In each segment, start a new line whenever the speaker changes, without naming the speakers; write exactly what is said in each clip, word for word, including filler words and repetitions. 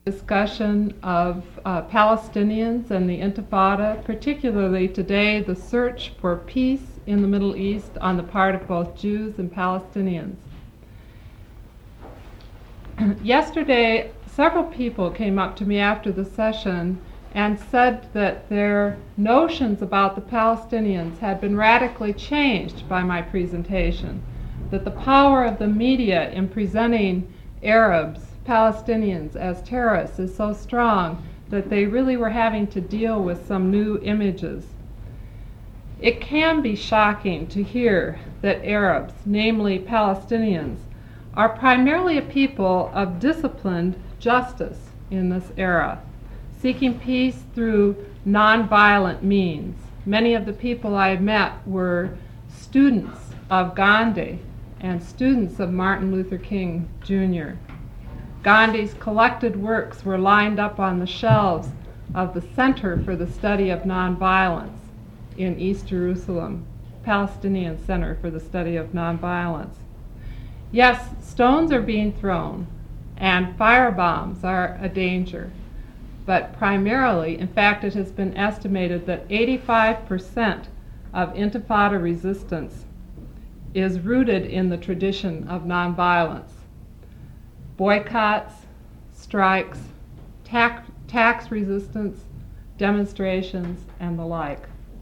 discussion of uh, Palestinians and the Intifada, particularly today the search for peace in the Middle East on the part of both Jews and Palestinians. Yesterday, several people came up to me after the session and said that their notions about the Palestinians had been radically changed by my presentation, that the power of the media in presenting Arabs, Palestinians as terrorists is so strong that they really were having to deal with some new images. It can be shocking to hear that Arabs, namely Palestinians, are primarily a people of disciplined justice in this era, seeking peace through nonviolent means. Many of the people I met were students of Gandhi and students of Martin Luther King Junior Gandhi's collected works were lined up on the shelves of the Center for the Study of Nonviolence in East Jerusalem, Palestinian Center for the Study of Nonviolence. Yes, stones are being thrown and firebombs are a danger, but primarily, in fact, it has been estimated that eighty-five percent of Intifada resistance is rooted in the tradition of nonviolence. Boycotts, strikes, tax, tax resistance, demonstrations, and the like.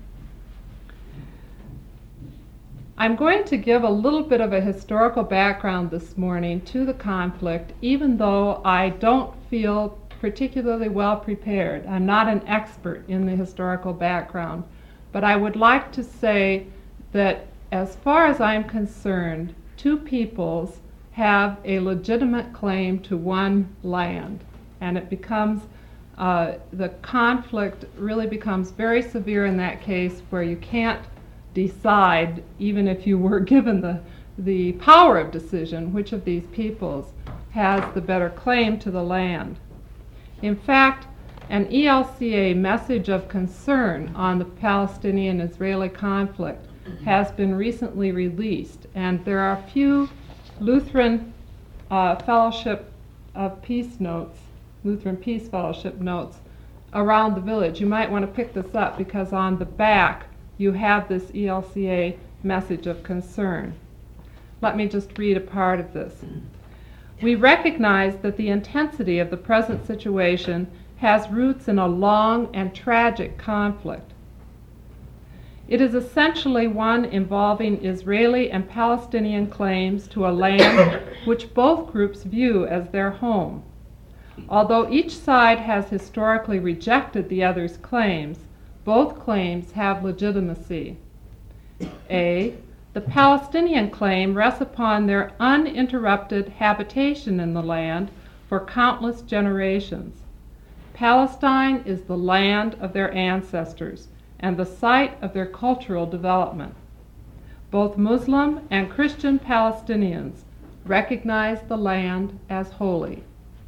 I'm going to give a little bit of a historical background this morning to the conflict, even though I don't feel particularly well prepared. I'm not an expert in the historical background, but I would like to say that as far as I'm concerned, two peoples have a legitimate claim to one land, and it becomes, uh, the conflict really becomes very severe in that case where you can't decide, even if you were given the, the power of decision, which of these peoples has the better claim to the land. In fact, an E L C A message of concern on the Palestinian-Israeli conflict has been recently released, and there are a few Lutheran uh, Fellowship of Peace notes, Lutheran Peace Fellowship notes around the village. You might want to pick this up because on the back you have this E L C A message of concern. Let me just read a part of this. We recognize that the intensity of the present situation has roots in a long and tragic conflict. It is essentially one involving Israeli and Palestinian claims to a land which both groups view as their home. Although each side has historically rejected the other's claims, both claims have legitimacy. A. The Palestinian claim rests upon their uninterrupted habitation in the land for countless generations. Palestine is the land of their ancestors and the site of their cultural development. Both Muslim and Christian Palestinians recognize the land as holy.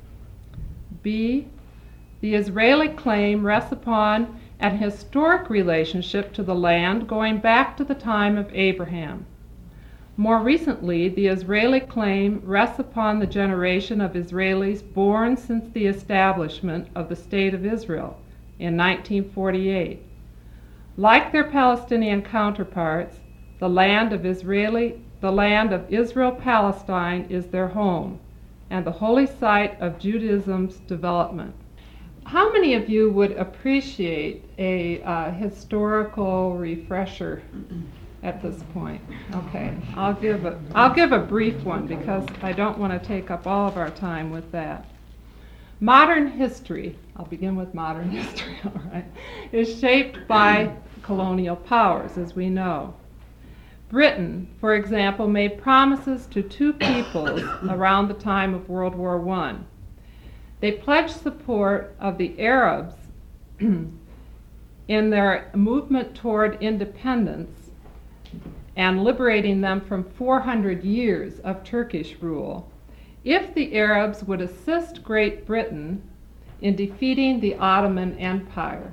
B. The Israeli claim rests upon an historic relationship to the land going back to the time of Abraham. More recently, the Israeli claim rests upon the generation of Israelis born since the establishment of the State of Israel in nineteen forty-eight. Like their Palestinian counterparts, the land of Israeli, the land of Israel-Palestine is their home and the holy site of Judaism's development. How many of you would appreciate a uh, historical refresher at this point? Okay, I'll give a, I'll give a brief one because I don't want to take up all of our time with that. Modern history, I'll begin with modern history, all right, is shaped by colonial powers, as we know. Britain, for example, made promises to two peoples around the time of World War One. They pledged support of the Arabs in their movement toward independence and liberating them from four hundred years of Turkish rule if the Arabs would assist Great Britain in defeating the Ottoman Empire.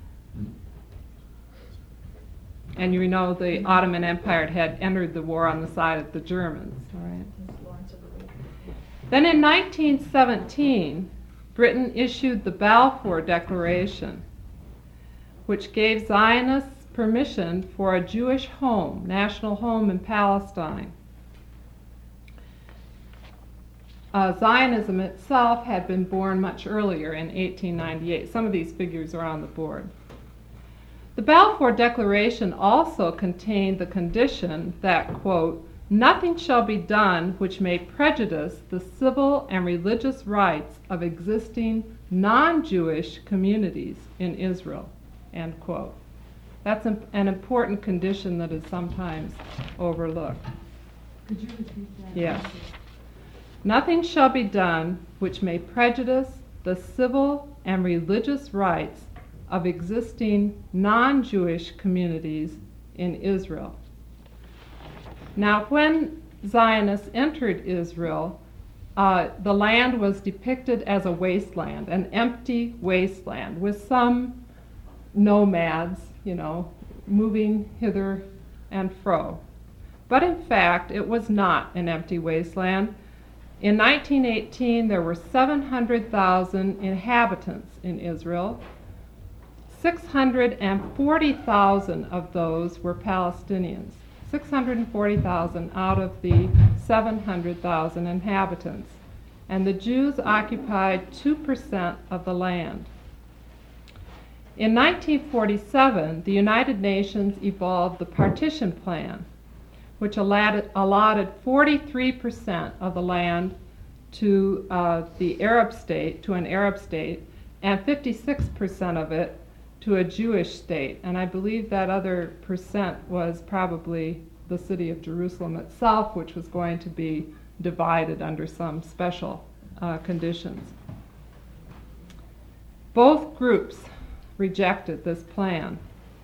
And you know the Ottoman Empire had entered the war on the side of the Germans. All right. Then in nineteen seventeen, Britain issued the Balfour Declaration, which gave Zionists permission for a Jewish home, national home in Palestine. Uh, Zionism itself had been born much earlier in eighteen ninety-eight. Some of these figures are on the board. The Balfour Declaration also contained the condition that, quote, nothing shall be done which may prejudice the civil and religious rights of existing non-Jewish communities in Israel, end quote. That's an, an important condition that is sometimes overlooked.
Could you repeat that?
Yes. Nothing shall be done which may prejudice the civil and religious rights of existing non-Jewish communities in Israel. Now, when Zionists entered Israel, uh, the land was depicted as a wasteland, an empty wasteland, with some nomads, you know, moving hither and fro. But in fact, it was not an empty wasteland. In nineteen eighteen, there were seven hundred thousand inhabitants in Israel. six hundred forty thousand of those were Palestinians. six hundred forty thousand out of the seven hundred thousand inhabitants. And the Jews occupied two percent of the land. In nineteen forty-seven, the United Nations evolved the Partition Plan, which allotted, allotted forty-three percent of the land to uh, the Arab state, to an Arab state, and fifty-six percent of it to a Jewish state. And I believe that other percent was probably the city of Jerusalem itself, which was going to be divided under some special uh, conditions. Both groups rejected this plan.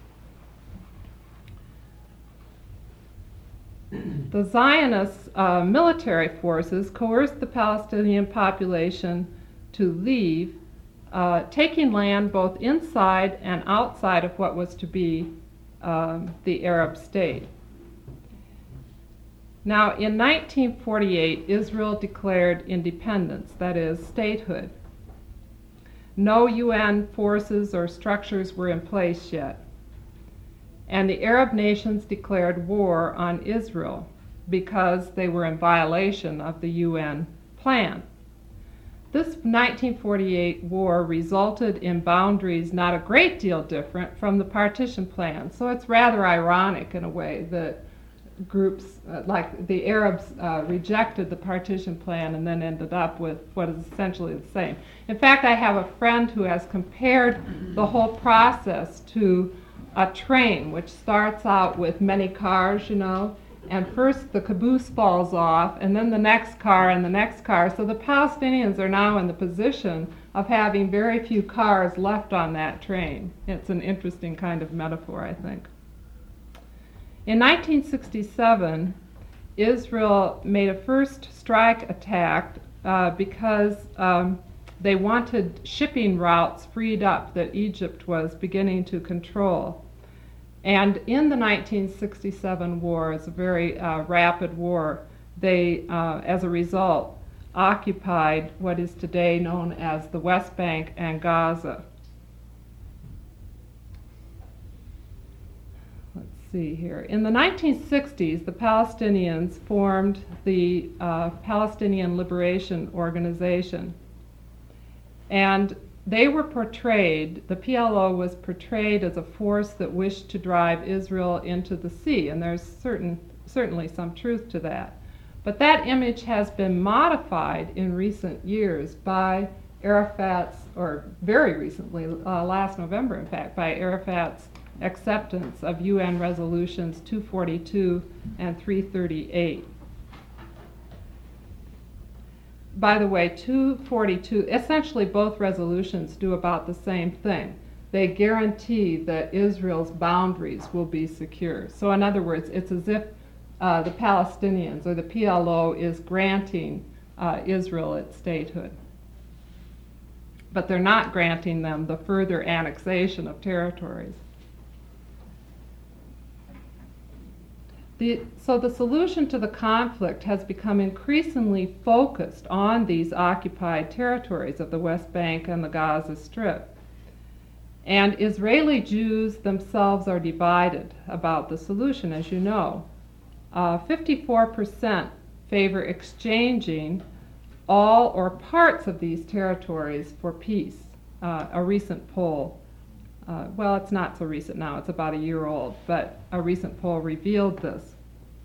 The Zionist uh, military forces coerced the Palestinian population to leave, uh, taking land both inside and outside of what was to be um, the Arab state. Now, in nineteen forty-eight, Israel declared independence, that is, statehood. No U N forces or structures were in place yet. And the Arab nations declared war on Israel because they were in violation of the U N plan. This nineteen forty-eight war resulted in boundaries not a great deal different from the partition plan. So it's rather ironic in a way that groups uh, like the Arabs uh, rejected the partition plan and then ended up with what is essentially the same. In fact, I have a friend who has compared the whole process to a train, which starts out with many cars, you know, and first the caboose falls off, and then the next car and the next car. So the Palestinians are now in the position of having very few cars left on that train. It's an interesting kind of metaphor, I think. In nineteen sixty-seven, Israel made a first strike attack uh, because um, they wanted shipping routes freed up that Egypt was beginning to control. And in the nineteen sixty-seven war, it's a very uh, rapid war, they, uh, as a result, occupied what is today known as the West Bank and Gaza. Let's see here. In the nineteen sixties, the Palestinians formed the uh, Palestinian Liberation Organization. And they were portrayed, the P L O was portrayed as a force that wished to drive Israel into the sea, and there's certain, certainly some truth to that. But that image has been modified in recent years by Arafat's, or very recently, uh, last November in fact, by Arafat's acceptance of U N resolutions two forty-two and three thirty-eight. By the way, two forty-two, essentially both resolutions do about the same thing. They guarantee that Israel's boundaries will be secure. So in other words, it's as if uh, the Palestinians or the P L O is granting uh, Israel its statehood. But they're not granting them the further annexation of territories. The, so the solution to the conflict has become increasingly focused on these occupied territories of the West Bank and the Gaza Strip. And Israeli Jews themselves are divided about the solution, as you know. Uh, fifty-four percent favor exchanging all or parts of these territories for peace. Uh, a recent poll, uh, well, it's not so recent now, it's about a year old, but a recent poll revealed this.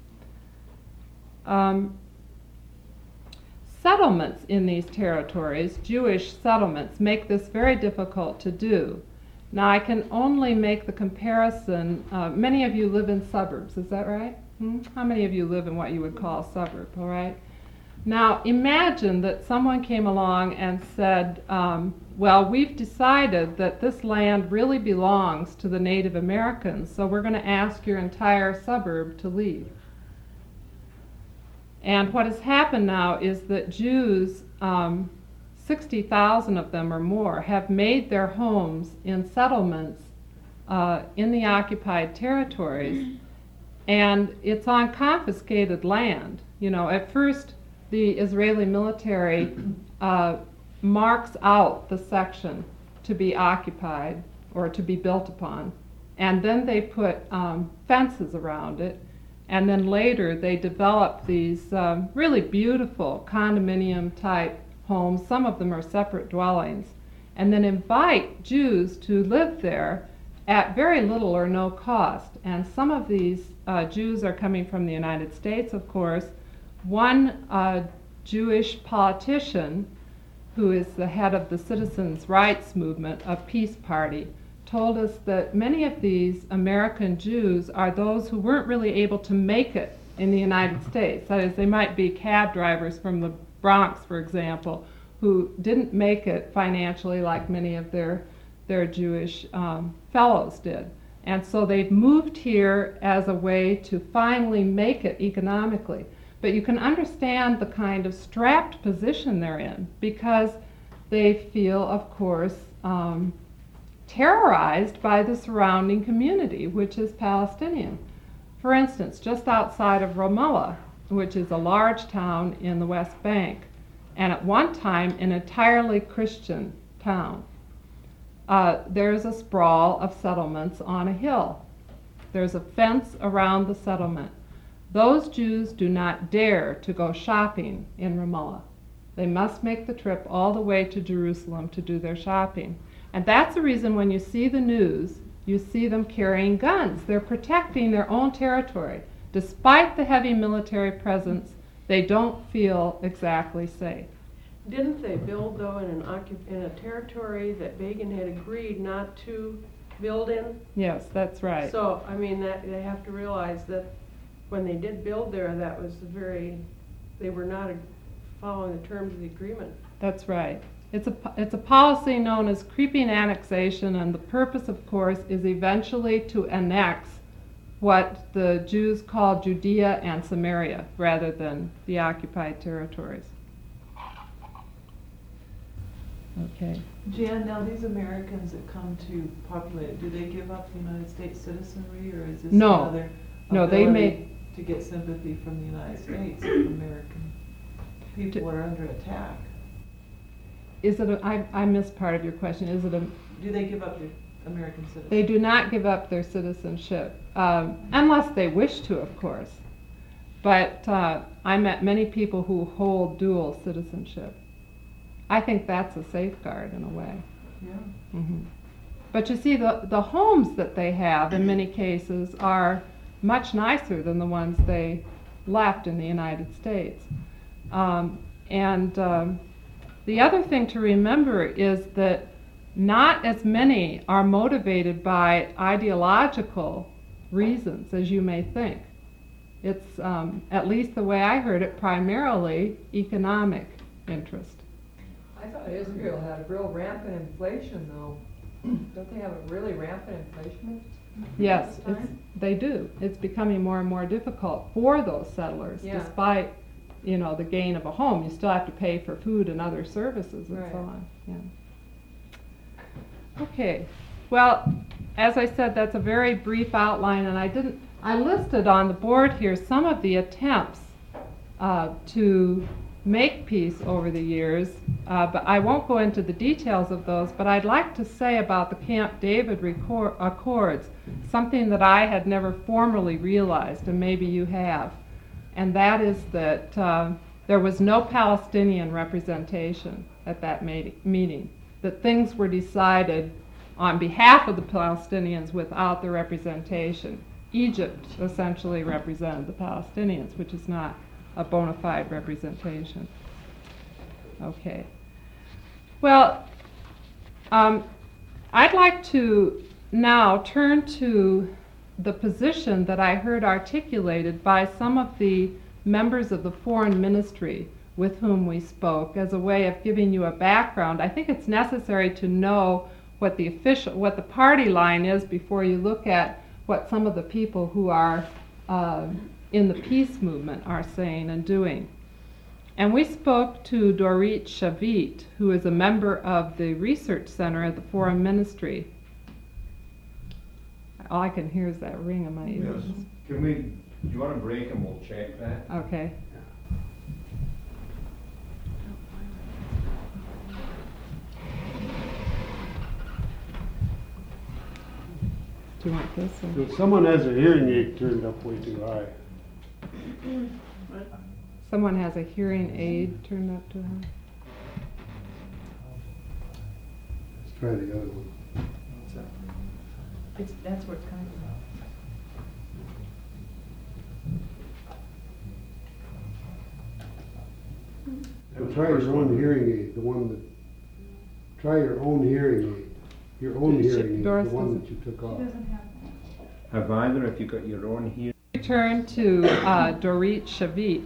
Um, settlements in these territories, Jewish settlements, make this very difficult to do. Now, I can only make the comparison. Uh, many of you live in suburbs, is that right? Hmm? How many of you live in what you would call a suburb, all right? Now, imagine that someone came along and said, um, well, we've decided that this land really belongs to the Native Americans, so we're going to ask your entire suburb to leave. And what has happened now is that Jews, um, sixty thousand of them or more, have made their homes in settlements uh, in the occupied territories, and it's on confiscated land. You know, at first the Israeli military uh, marks out the section to be occupied or to be built upon, and then they put um, fences around it, and then later they develop these um, really beautiful condominium type homes. Some of them are separate dwellings, and then invite Jews to live there at very little or no cost. And some of these uh, Jews are coming from the United States, of course. One uh, Jewish politician, who is the head of the citizens' rights movement, a peace party, told us that many of these American Jews are those who weren't really able to make it in the United States. That is, they might be cab drivers from the Bronx, for example, who didn't make it financially like many of their, their Jewish um, fellows did. And so they've moved here as a way to finally make it economically. But you can understand the kind of strapped position they're in, because they feel, of course, um, terrorized by the surrounding community, which is Palestinian. For instance, just outside of Ramallah, which is a large town in the West Bank, and at one time an entirely Christian town, uh, there's a sprawl of settlements on a hill. There's a fence around the settlement. Those Jews do not dare to go shopping in Ramallah. They must make the trip all the way to Jerusalem to do their shopping. And that's the reason when you see the news, you see them carrying guns. They're protecting their own territory. Despite the heavy military presence, they don't feel exactly safe.
Didn't they build, though, in, an occup- in a territory that Begin had agreed not to build in?
Yes, that's right.
So, I mean, that they have to realize that when they did build there, that was very, they were not following the terms of the agreement.
That's right. It's a, it's a policy known as creeping annexation, and the purpose, of course, is eventually to annex what the Jews call Judea and Samaria, rather than the occupied territories. Okay.
Jan, now these Americans that come to populate it, do they give up the United States citizenry, or is this
No.
another
No, they
ability
may
to get sympathy from the United States if American people
To-
are under attack?
Is it a, I, I missed part of your question. Is it a,
Do they give up their American citizenship?
they do not give up their citizenship, um, unless they wish to, of course. But uh, I met many people who hold dual citizenship. I think that's a safeguard in a way.
Yeah.
Mm-hmm. But you see, the, the homes that they have in many cases are much nicer than the ones they left in the United States. Um, and um, the other thing to remember is that not as many are motivated by ideological reasons as you may think. It's, um, at least the way I heard it, primarily economic interest.
I thought Israel had a real rampant inflation, though. Don't they have a really rampant inflation?
Yes, it's, they do. It's becoming more and more difficult for those settlers,
Yeah.
despite, you know, the gain of a home. You still have to pay for food and other services and
Right.
so on. Yeah. Okay. Well, as I said, that's a very brief outline, and I didn't I listed on the board here some of the attempts uh, to make peace over the years, uh, but I won't go into the details of those, but I'd like to say about the Camp David record- Accords something that I had never formally realized, and maybe you have, and that is that uh, there was no Palestinian representation at that ma- meeting, that things were decided on behalf of the Palestinians without the representation. Egypt essentially represented the Palestinians, which is not a bona fide representation. Okay. Well, um, I'd like to now turn to the position that I heard articulated by some of the members of the foreign ministry with whom we spoke as a way of giving you a background. I think it's necessary to know what the official, what the party line is before you look at what some of the people who are uh, in the peace movement are saying and doing. And we spoke to Dorit Shavit, who is a member of the research center at the Foreign Ministry. All I can hear is that ring in my ears.
Yes. Can we, do you want to break and we'll check that?
Okay. Do you want this? Or?
If someone has a hearing aid turned up way too high.
Someone has a hearing aid turned up too high.
Let's try the other one.
It's, that's where it's coming from.
So try your own hearing aid, the one that, try your own hearing aid. Your own
She-
hearing aid, the
Doris
one
doesn't-
that you took off.
Have either of you got your own here?
Turn to uh, Dorit Shavit.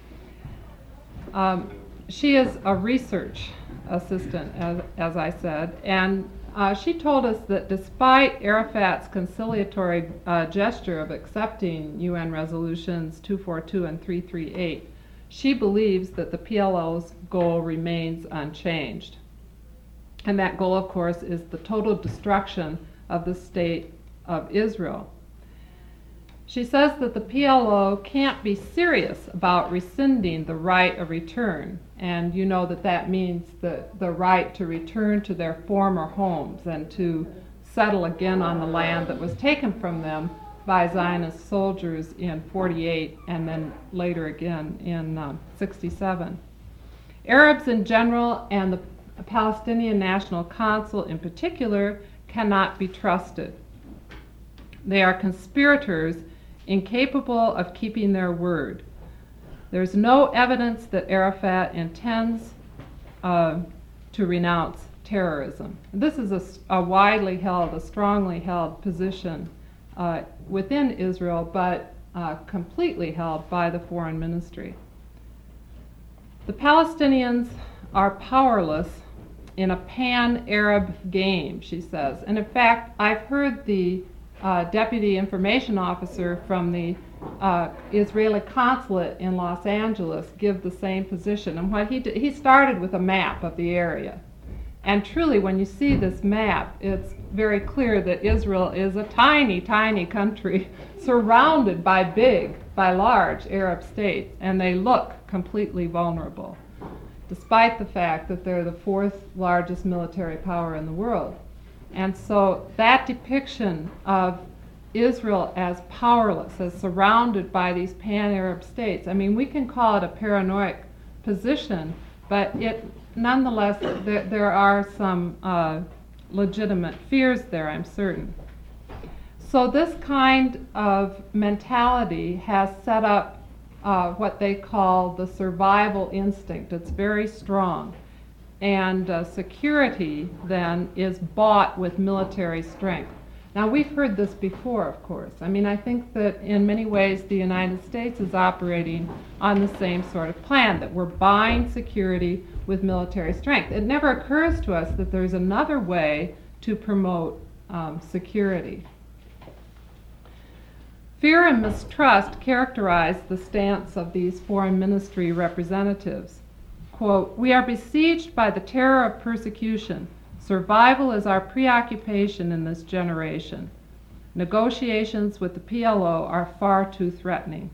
Um, she is a research assistant, as, as I said, and uh, she told us that despite Arafat's conciliatory uh, gesture of accepting U N resolutions two forty-two and three thirty-eight, she believes that the P L O's goal remains unchanged. And that goal, of course, is the total destruction of the state of Israel. She says that the P L O can't be serious about rescinding the right of return, and you know that that means the, the right to return to their former homes and to settle again on the land that was taken from them by Zionist soldiers in forty-eight and then later again in um, sixty-seven. Arabs in general and the Palestinian National Council in particular cannot be trusted. They are conspirators incapable of keeping their word. There's no evidence that Arafat intends uh, to renounce terrorism. This is a, a widely held, a strongly held position uh, within Israel, but uh, completely held by the foreign ministry. The Palestinians are powerless in a pan-Arab game, she says. And in fact, I've heard the uh, deputy information officer from the uh, Israeli consulate in Los Angeles give the same position. And what he did, he started with a map of the area. And truly, when you see this map, it's very clear that Israel is a tiny, tiny country surrounded by big, by large Arab states, and they look completely vulnerable, despite the fact that they're the fourth largest military power in the world. And so that depiction of Israel as powerless, as surrounded by these pan-Arab states, I mean, we can call it a paranoid position, but it nonetheless, there, there are some uh, legitimate fears there, I'm certain. So this kind of mentality has set up uh, what they call the survival instinct. It's very strong. And uh, security, then, is bought with military strength. Now, we've heard this before, of course. I mean, I think that in many ways the United States is operating on the same sort of plan, that we're buying security with military strength. It never occurs to us that there's another way to promote um, security. Fear and mistrust characterize the stance of these foreign ministry representatives. Quote, "We are besieged by the terror of persecution. Survival is our preoccupation in this generation. Negotiations with the P L O are far too threatening.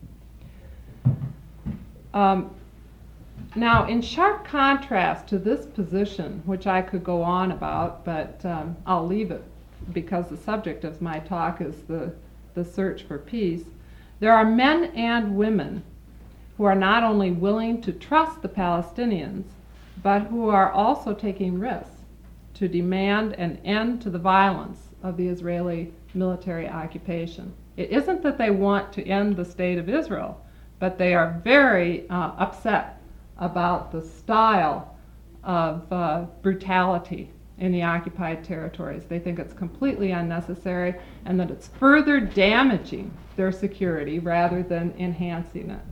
Um, now, in sharp contrast to this position, which I could go on about, but um, I'll leave it because the subject of my talk is the, the search for peace, there are men and women who are not only willing to trust the Palestinians, but who are also taking risks to demand an end to the violence of the Israeli military occupation. It isn't that they want to end the state of Israel, but they are very uh, upset about the style of uh, brutality in the occupied territories. They think it's completely unnecessary and that it's further damaging their security rather than enhancing it.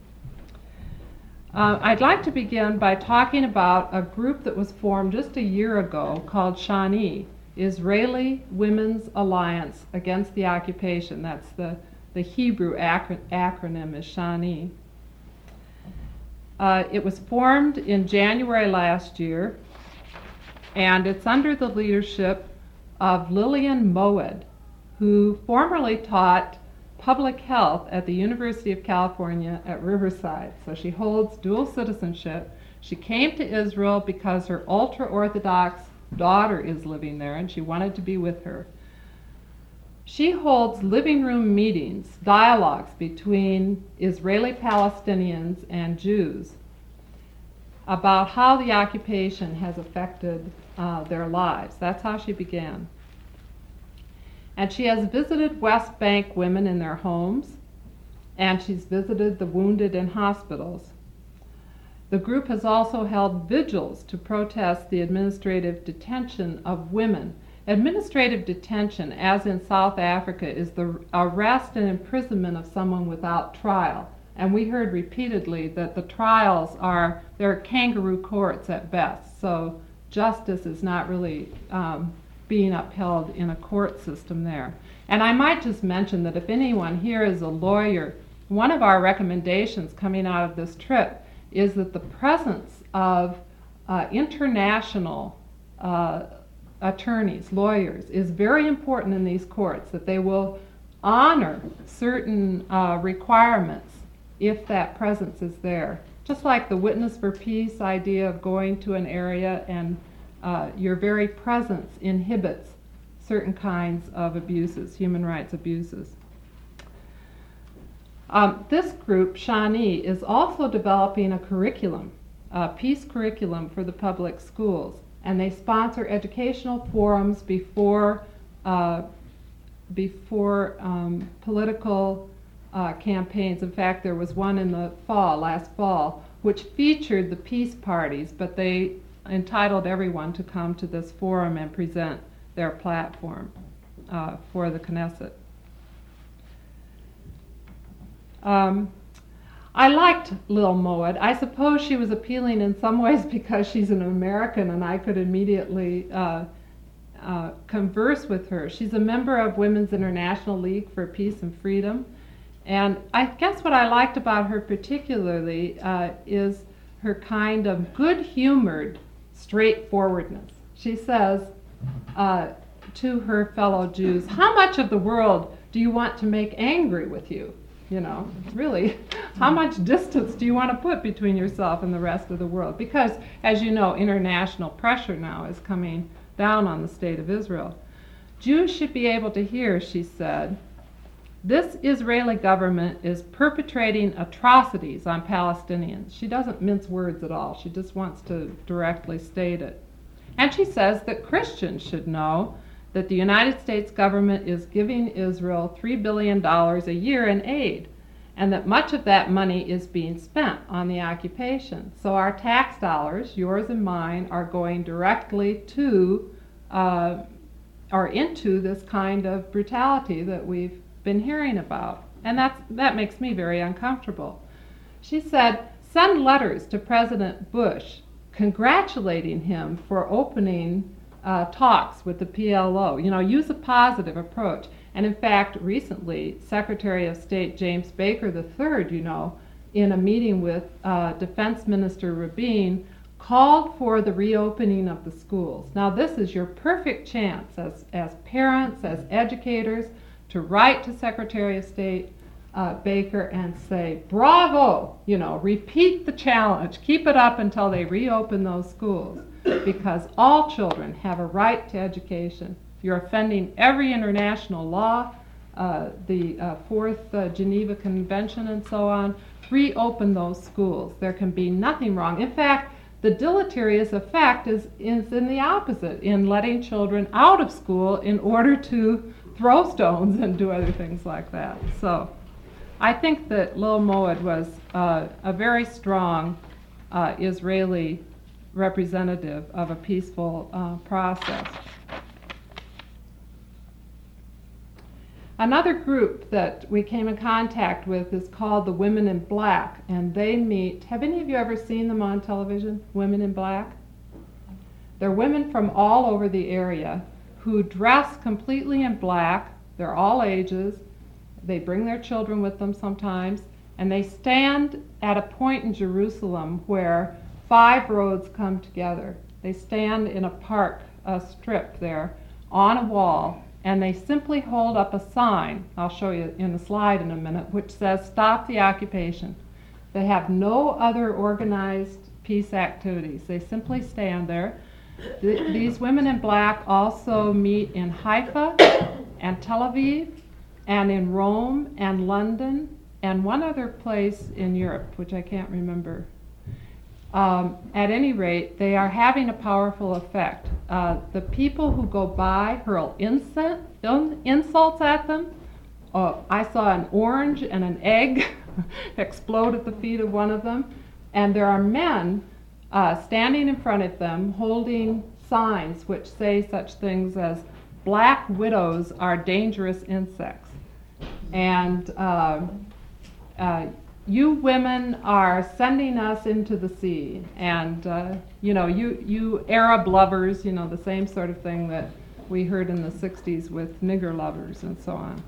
Uh, I'd like to begin by talking about a group that was formed just a year ago called Shani, Israeli Women's Alliance Against the Occupation. That's the, the Hebrew acro- acronym is Shani. Uh, it was formed in January last year, and it's under the leadership of Lillian Moed, who formerly taught public health at the University of California at Riverside. So she holds dual citizenship. She came to Israel because her ultra-Orthodox daughter is living there and she wanted to be with her. She holds living room meetings, dialogues between Israeli Palestinians and Jews about how the occupation has affected uh, their lives. That's how she began. And she has visited West Bank women in their homes, and she's visited the wounded in hospitals. The group has also held vigils to protest the administrative detention of women. Administrative detention, as in South Africa, is the arrest and imprisonment of someone without trial. And we heard repeatedly that the trials are, they're kangaroo courts at best, so justice is not really um, being upheld in a court system there. And I might just mention that if anyone here is a lawyer, one of our recommendations coming out of this trip is that the presence of uh, international uh, attorneys, lawyers, is very important in these courts, that they will honor certain uh, requirements if that presence is there. Just like the witness for peace idea of going to an area and uh, your very presence inhibits certain kinds of abuses, human rights abuses. Um, this group, Shani, is also developing a curriculum, a peace curriculum for the public schools, and they sponsor educational forums before uh, before um, political uh, campaigns. In fact, there was one in the fall, last fall, which featured the peace parties, but they entitled everyone to come to this forum and present their platform uh, for the Knesset. Um, I liked Lil Moed. I suppose she was appealing in some ways because she's an American and I could immediately uh, uh, converse with her. She's a member of Women's International League for Peace and Freedom. And I guess what I liked about her particularly uh, is her kind of good-humored straightforwardness. She says uh, to her fellow Jews, how much of the world do you want to make angry with you? You know, really, how much distance do you want to put between yourself and the rest of the world? Because, as you know, international pressure now is coming down on the state of Israel. Jews should be able to hear, she said, this Israeli government is perpetrating atrocities on Palestinians. She doesn't mince words at all. She just wants to directly state it. And she says that Christians should know that the United States government is giving Israel three billion dollars a year in aid, and that much of that money is being spent on the occupation. So our tax dollars, yours and mine, are going directly to uh, or into this kind of brutality that we've been hearing about. And that's, that makes me very uncomfortable. She said, send letters to President Bush congratulating him for opening Uh, talks with the P L O. You know, use a positive approach. And in fact, recently, Secretary of State James Baker the third, you know, in a meeting with uh, Defense Minister Rabin, called for the reopening of the schools. Now this is your perfect chance as, as parents, as educators, to write to Secretary of State uh, Baker and say, bravo, you know, repeat the challenge, keep it up until they reopen those schools, because all children have a right to education. You're offending every international law, uh, the uh, Fourth uh, Geneva Convention and so on. Reopen those schools. There can be nothing wrong. In fact, the deleterious effect is, is in the opposite, in letting children out of school in order to throw stones and do other things like that. So I think that Lil Moed was uh, a very strong uh, Israeli representative of a peaceful uh, process. Another group that we came in contact with is called the Women in Black, and they meet. Have any of you ever seen them on television, Women in Black? They're women from all over the area who dress completely in black. They're all ages. They bring their children with them sometimes, and they stand at a point in Jerusalem where five roads come together. They stand in a park, a strip there, on a wall, and they simply hold up a sign, I'll show you in the slide in a minute, which says, "Stop the occupation." They have no other organized peace activities. They simply stand there. Th- these women in black also meet in Haifa and Tel Aviv and in Rome and London and one other place in Europe, which I can't remember. Um, at any rate, they are having a powerful effect. Uh, the people who go by hurl insults, insults at them. Uh, I saw an orange and an egg explode at the feet of one of them. And there are men uh, standing in front of them holding signs which say such things as, "Black widows are dangerous insects." And uh, uh, you women are sending us into the sea, and uh, you know, you, you Arab lovers, you know, the same sort of thing that we heard in the sixties with nigger lovers and so on.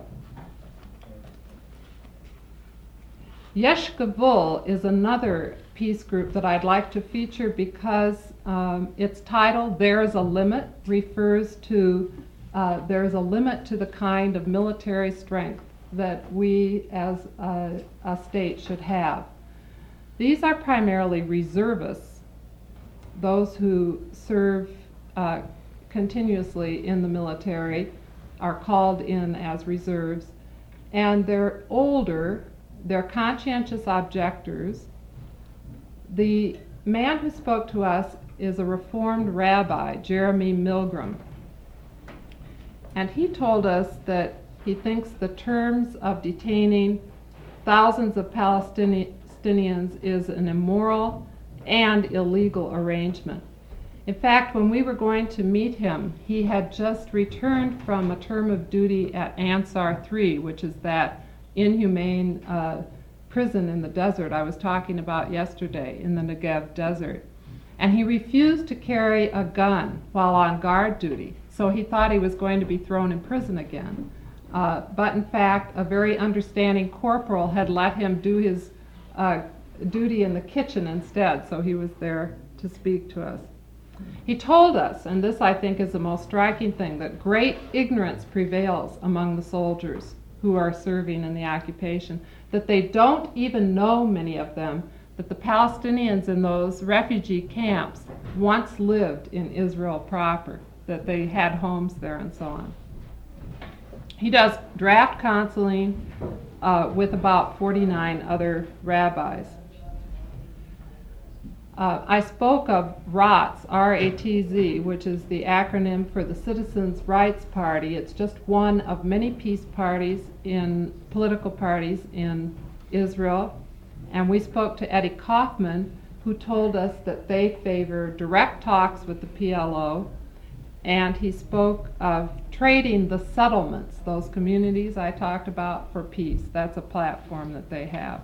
Yesh Gavul is another peace group that I'd like to feature because um, its title, "There's a Limit," refers to uh, there's a limit to the kind of military strength that we as a, a state should have. These are primarily reservists, those who serve uh, continuously in the military are called in as reserves, and they're older, they're conscientious objectors. The man who spoke to us is a Reformed rabbi, Jeremy Milgram, and he told us that he thinks the terms of detaining thousands of Palestini- Palestinians is an immoral and illegal arrangement. In fact, when we were going to meet him, he had just returned from a term of duty at Ansar three, which is that inhumane uh, prison in the desert I was talking about yesterday, in the Negev desert. And he refused to carry a gun while on guard duty, so he thought he was going to be thrown in prison again. Uh, but in fact, a very understanding corporal had let him do his uh, duty in the kitchen instead, so he was there to speak to us. He told us, and this I think is the most striking thing, that great ignorance prevails among the soldiers who are serving in the occupation, that they don't even know, many of them, that the Palestinians in those refugee camps once lived in Israel proper, that they had homes there and so on. He does draft counseling uh, with about forty-nine other rabbis. Uh, I spoke of R A T Z, R A T Z, which is the acronym for the Citizens' Rights Party. It's just one of many peace parties in political parties in Israel. And we spoke to Eddie Kaufman, who told us that they favor direct talks with the P L O. And he spoke of trading the settlements, those communities I talked about, for peace. That's a platform that they have.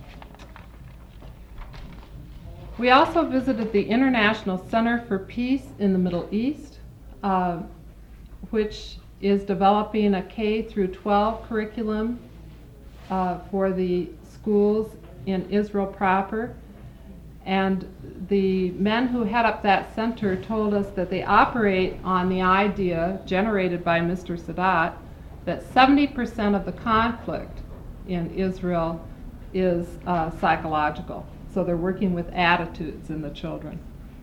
We also visited the International Center for Peace in the Middle East, uh, which is developing a K through twelve curriculum uh, for the schools in Israel proper. And the men who head up that center told us that they operate on the idea generated by Mister Sadat that seventy percent of the conflict in Israel is uh, psychological. So they're working with attitudes in the children.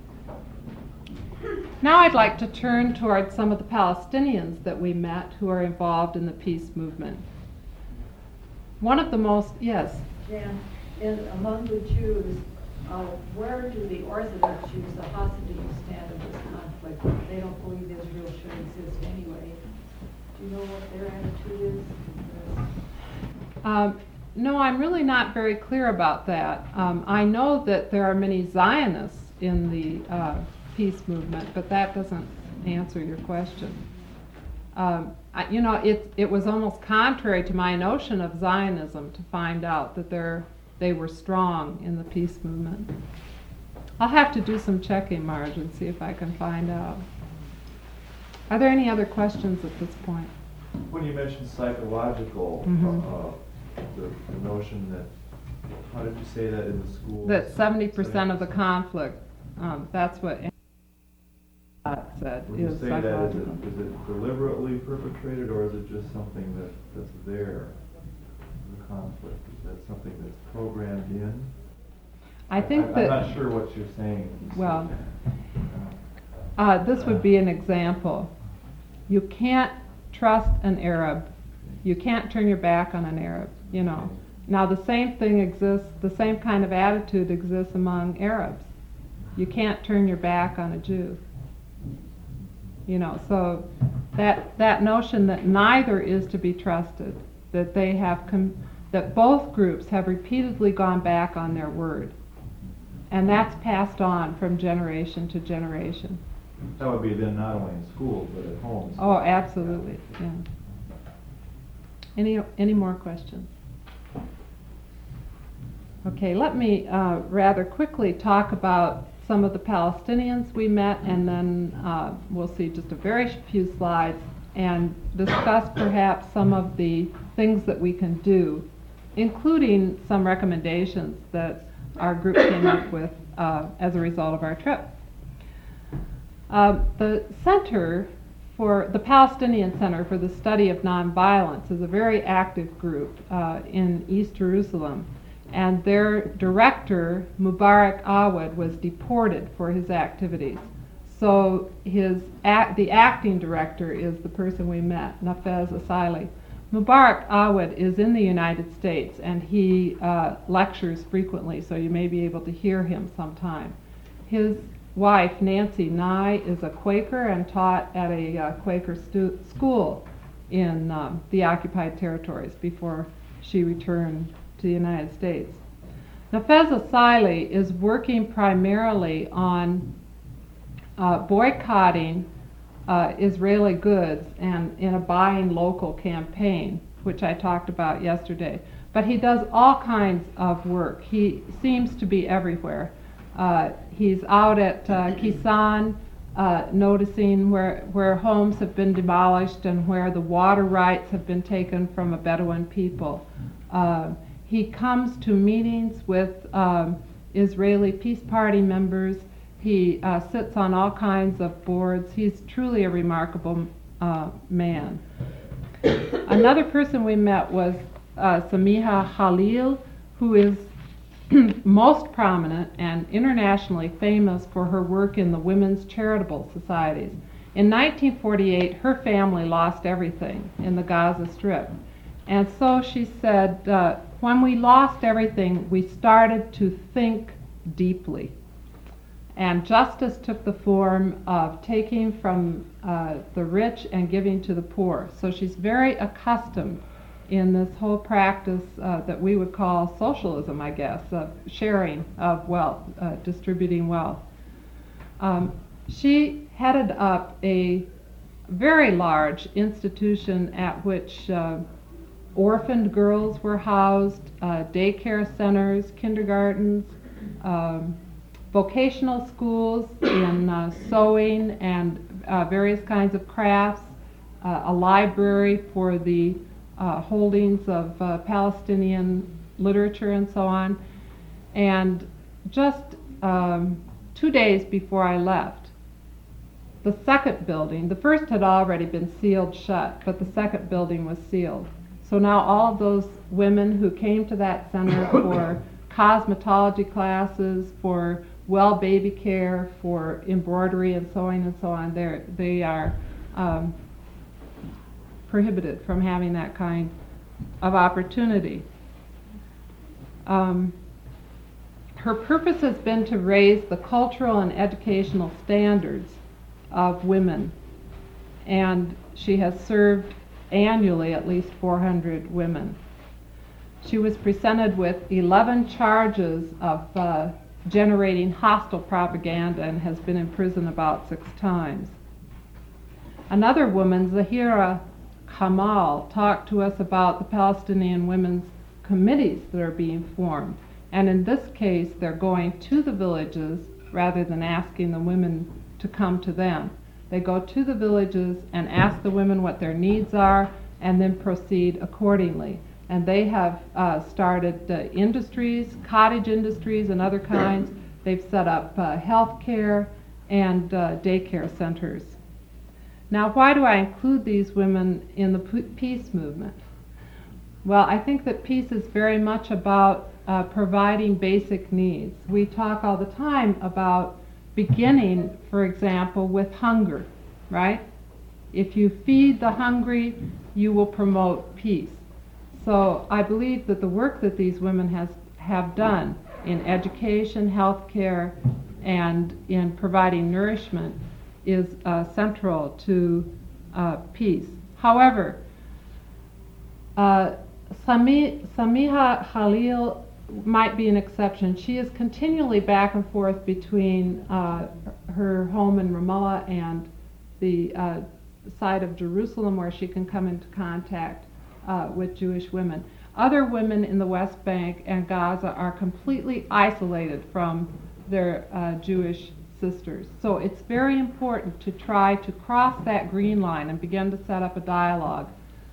Now I'd like to turn toward some of the Palestinians that we met who are involved in the peace movement. One of the most, yes?
Jan, in, among the Jews, uh, where do the Orthodox Jews, the Hasidim, stand in this conflict? They don't believe Israel should exist anyway. Do you know what their attitude is?
Um, no, I'm really not very clear about that. Um, I know that there are many Zionists in the uh, peace movement, but that doesn't answer your question. Um, I, you know, it it was almost contrary to my notion of Zionism to find out that they're, they were strong in the peace movement. I'll have to do some checking, Marge, and see if I can find out. Are there any other questions at this point?
When you mentioned psychological,
Mhm.
uh, the, the notion that, how did you say that in the school?
That seventy percent of the conflict, um, that's what Ann said,
When you
is
say that, is it,
psychological.
is it deliberately perpetrated, or is it just something that, that's there, the conflict? Is that something that's programmed in?
I think
I,
that,
I'm not sure what you're saying. when you say
well,
that.
uh, this would be an example. You can't trust an Arab. You can't turn your back on an Arab, you know. Now the same thing exists, the same kind of attitude exists among Arabs. You can't turn your back on a Jew. You know, so that that notion that neither is to be trusted, that they have com- that both groups have repeatedly gone back on their word, and that's passed on from generation to generation.
That would be then not only in schools, but at home.
Oh, absolutely. Yeah. Any any more questions? Okay, let me uh, rather quickly talk about some of the Palestinians we met, and then uh, we'll see just a very few slides and discuss perhaps some of the things that we can do, including some recommendations that our group came up with uh, as a result of our trip. Uh, the Center for the Palestinian Center for the Study of Nonviolence is a very active group uh, in East Jerusalem. And their director, Mubarak Awad, was deported for his activities. So his act, the acting director is the person we met, Nafez Asili. Mubarak Awad is in the United States, and he uh, lectures frequently, so you may be able to hear him sometime. His wife, Nancy Nye, is a Quaker and taught at a uh, Quaker stu- school in um, the occupied territories before she returned to the United States. Nafez Asili is working primarily on uh, boycotting uh, Israeli goods and in a buying local campaign, which I talked about yesterday. But he does all kinds of work. He seems to be everywhere. Uh, he's out at uh, Kisan, uh, noticing where, where homes have been demolished and where the water rights have been taken from a Bedouin people. Uh, He comes to meetings with um, Israeli Peace Party members. He uh, sits on all kinds of boards. He's truly a remarkable uh, man. Another person we met was uh, Samiha Khalil, who is most prominent and internationally famous for her work in the women's charitable societies. In nineteen forty-eight, her family lost everything in the Gaza Strip. And so she said, uh, when we lost everything, we started to think deeply. And justice took the form of taking from uh, the rich and giving to the poor. So she's very accustomed in this whole practice uh, that we would call socialism, I guess, of sharing of wealth, uh, distributing wealth. Um, she headed up a very large institution at which uh, orphaned girls were housed, uh, daycare centers, kindergartens, um, vocational schools in uh, sewing and uh, various kinds of crafts, uh, a library for the uh, holdings of uh, Palestinian literature and so on, and just um, two days before I left. The second building, the first had already been sealed shut, but the second building was sealed. So now all of those women who came to that center for cosmetology classes, for well baby care, for embroidery and sewing and so on, they're, they are um, prohibited from having that kind of opportunity. Um, her purpose has been to raise the cultural and educational standards of women, and she has served annually at least four hundred women. She was presented with eleven charges of uh, generating hostile propaganda and has been in prison about six times. Another woman, Zahira Kamal, talked to us about the Palestinian women's committees that are being formed. And in this case, they're going to the villages rather than asking the women to come to them. They go to the villages and ask the women what their needs are and then proceed accordingly. And they have uh, started uh, industries, cottage industries and other kinds. They've set up uh, health care and uh, daycare centers. Now, why do I include these women in the p- peace movement? Well, I think that peace is very much about uh, providing basic needs. We talk all the time about beginning, for example, with hunger, right? If you feed the hungry, you will promote peace. So I believe that the work that these women has, have done in education, healthcare, and in providing nourishment is uh, central to uh, peace. However, uh, Sami, Samiha Khalil might be an exception. She is continually back and forth between uh, her home in Ramallah and the uh, side of Jerusalem where she can come into contact uh, with Jewish women. Other women in the West Bank and Gaza are completely isolated from their uh, Jewish sisters. So it's very important to try to cross that green line and begin to set up a dialogue.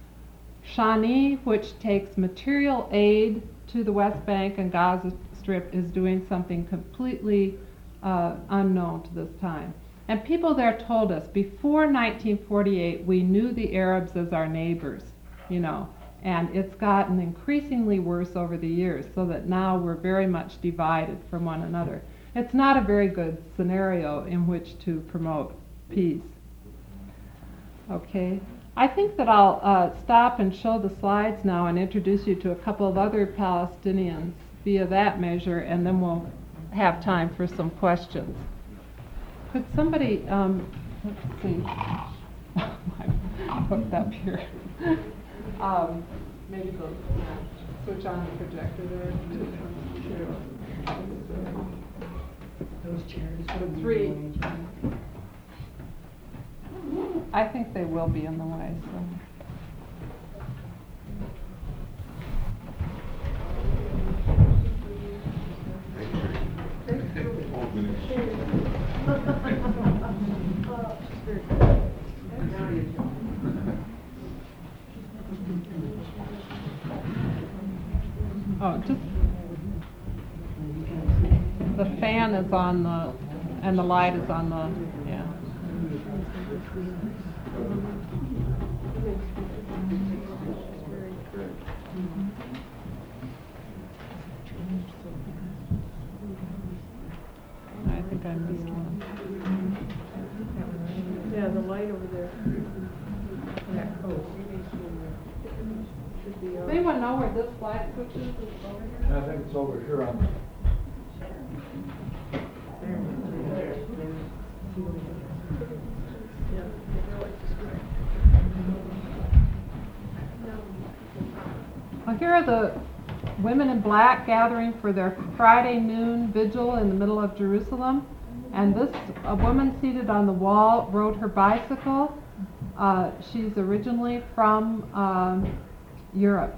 Shani, which takes material aid to the West Bank and Gaza Strip, is doing something completely uh, unknown to this time. And people there told us, before nineteen forty-eight, we knew the Arabs as our neighbors, you know, and it's gotten increasingly worse over the years, so that now we're very much divided from one another. It's not a very good scenario in which to promote peace. Okay. I think that I'll uh, stop and show the slides now and introduce you to a couple of other Palestinians via that measure, and then we'll have time for some questions. Could somebody, um, let's see, I'm hooked up here. um, maybe go switch on the projector there.
Those chairs.
The three. I think they will be in the way. So. Oh, just the fan is on the, and the light is on the, yeah. I think I missed one.
Yeah, the light over there. Yeah. Oh. Should be
Does
on.
anyone know where this light switch is? Is it over here?
I think it's over here on
Well, here are the women in black gathering for their Friday noon vigil in the middle of Jerusalem. And this, a woman seated on the wall rode her bicycle. Uh, she's originally from um, Europe.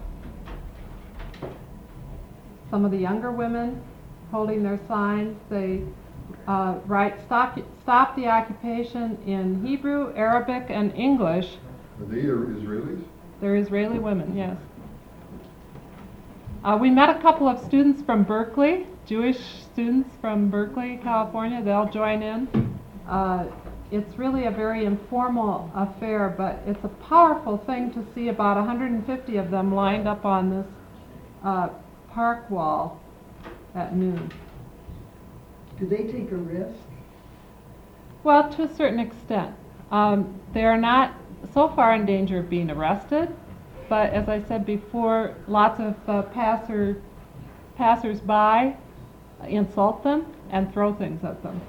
Some of the younger women holding their signs, they uh, write stop, stop the occupation in Hebrew, Arabic, and English.
Are they Israelis?
They're Israeli women, yes. Uh, we met a couple of students from Berkeley, Jewish students from Berkeley, California. They'll join in. Uh, it's really a very informal affair, but it's a powerful thing to see about one hundred fifty of them lined up on this uh, park wall at noon.
Do they take a risk?
Well, to a certain extent. Um, they are not so far in danger of being arrested, but as I said before, lots of uh, passer, passers-by insult them and throw things at them.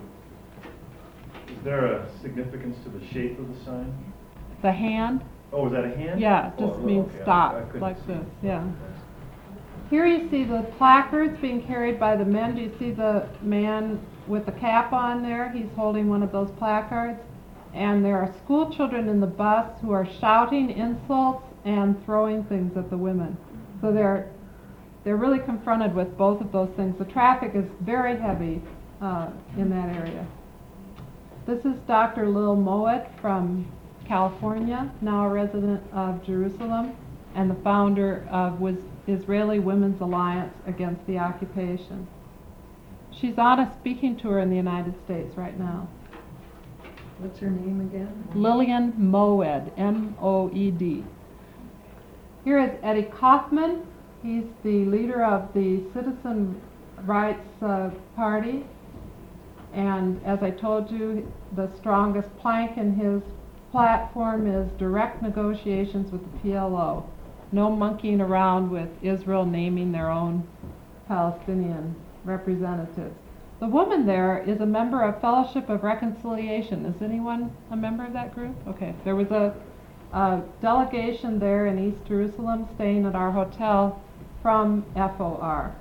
Is there a significance to the shape of the sign?
The hand,
Oh, is that a hand?
yeah, it
Oh,
just
oh,
means
okay. I-
stop,
I couldn't
like
see.
this, yeah. Here you see the placards being carried by the men. Do you see the man with the cap on there? He's holding one of those placards. And there are school children in the bus who are shouting insults and throwing things at the women. So they're they're really confronted with both of those things. The traffic is very heavy uh, in that area. This is Doctor Lil Moed from California, now a resident of Jerusalem, and the founder of Wis- Israeli Women's Alliance Against the Occupation. She's on a speaking tour in the United States right now.
What's her name again?
Lillian Moed, M O E D. Here is Eddie Kaufman. He's the leader of the Citizen Rights uh, Party. And as I told you, the strongest plank in his platform is direct negotiations with the P L O. No monkeying around with Israel naming their own Palestinian representatives. The woman there is a member of Fellowship of Reconciliation. Is anyone a member of that group? Okay. There was a, a delegation there in East Jerusalem staying at our hotel from F O R.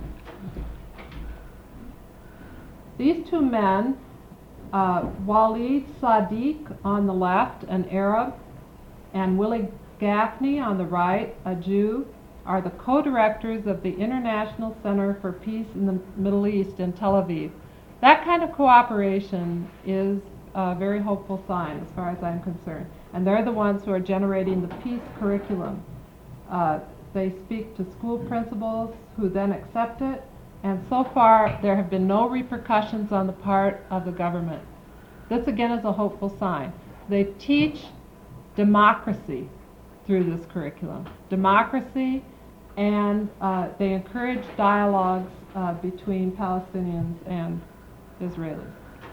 These two men, uh, Walid Sadiq on the left, an Arab, and Willie Gaffney on the right, a Jew, are the co-directors of the International Center for Peace in the Middle East in Tel Aviv. That kind of cooperation is a very hopeful sign as far as I'm concerned. And they're the ones who are generating the peace curriculum. Uh, they speak to school principals who then accept it, and so far there have been no repercussions on the part of the government. This again is a hopeful sign. They teach democracy through this curriculum. Democracy, and uh, they encourage dialogues uh, between Palestinians and Israelis.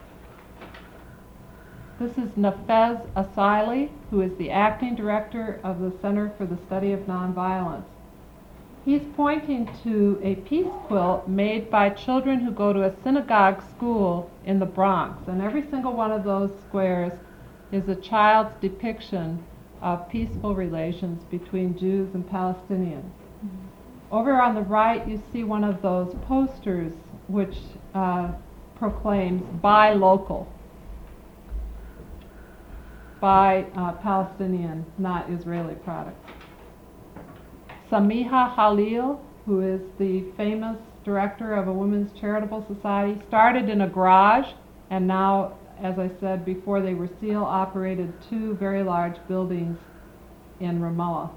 This is Nafez Asili, who is the acting director of the Center for the Study of Nonviolence. He's pointing to a peace quilt made by children who go to a synagogue school in the Bronx, and every single one of those squares is a child's depiction of peaceful relations between Jews and Palestinians. Mm-hmm. Over on the right, you see one of those posters which uh, proclaims "Buy local," buy uh, Palestinian, not Israeli products. Samiha Halil, who is the famous director of a women's charitable society, started in a garage, and now, as I said before, they were seal operated two very large buildings in Ramallah.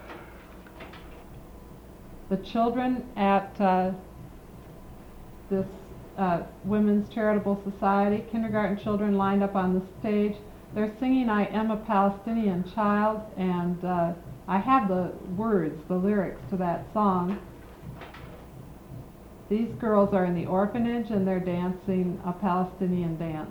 The children at uh, this uh, women's charitable society, kindergarten children lined up on the stage, they're singing "I Am a Palestinian Child," and uh, I have the words, the lyrics to that song. These girls are in the orphanage and they're dancing a Palestinian dance.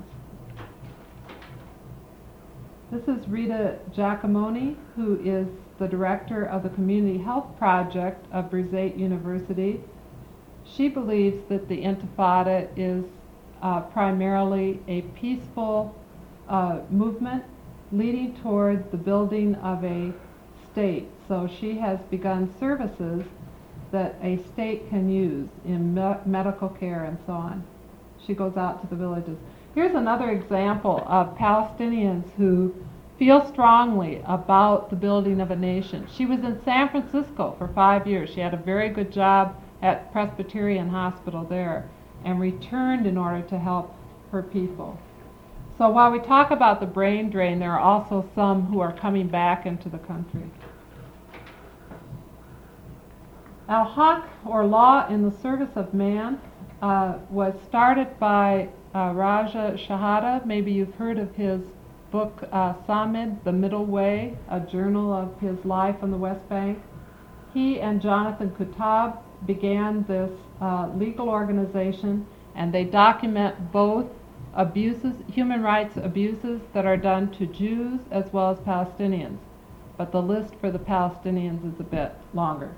This is Rita Giacomoni, who is the director of the Community Health Project of Birzeit University. She believes that the Intifada is uh, primarily a peaceful uh, movement leading toward the building of a state. So she has begun services that a state can use in me- medical care and so on. She goes out to the villages. Here's another example of Palestinians who feel strongly about the building of a nation. She was in San Francisco for five years. She had a very good job at Presbyterian Hospital there and returned in order to help her people. So while we talk about the brain drain, there are also some who are coming back into the country. Al-Haq, or Law in the Service of Man, uh, was started by uh, Raja Shahada. Maybe you've heard of his book, uh, Samid, The Middle Way, a journal of his life on the West Bank. He and Jonathan Kutab began this uh, legal organization, and they document both abuses, human rights abuses that are done to Jews as well as Palestinians. But the list for the Palestinians is a bit longer.